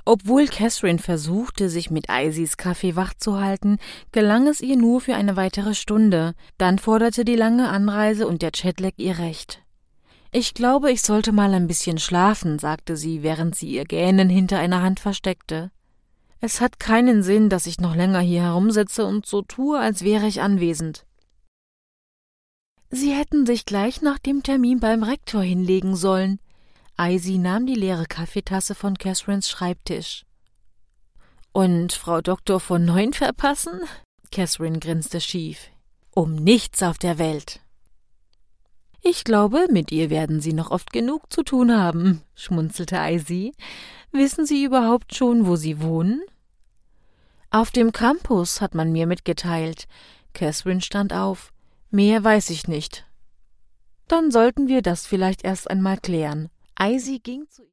Obwohl Catherine versuchte, sich mit Isis Kaffee wach zu halten, gelang es ihr nur für eine weitere Stunde. Dann forderte die lange Anreise und der Jetlag ihr Recht. »Ich glaube, ich sollte mal ein bisschen schlafen«, sagte sie, während sie ihr Gähnen hinter einer Hand versteckte. »Es hat keinen Sinn, dass ich noch länger hier herumsitze und so tue, als wäre ich anwesend.« Sie hätten sich gleich nach dem Termin beim Rektor hinlegen sollen. Isis nahm die leere Kaffeetasse von Catherines Schreibtisch. »Und Frau Doktor von Neu'n verpassen?« Catherine grinste schief. »Um nichts auf der Welt.« »Ich glaube, mit ihr werden Sie noch oft genug zu tun haben«, schmunzelte Isis. »Wissen Sie überhaupt schon, wo Sie wohnen?« »Auf dem Campus, hat man mir mitgeteilt.« Catherine stand auf. »Mehr weiß ich nicht.« »Dann sollten wir das vielleicht erst einmal klären.« Isis ging zu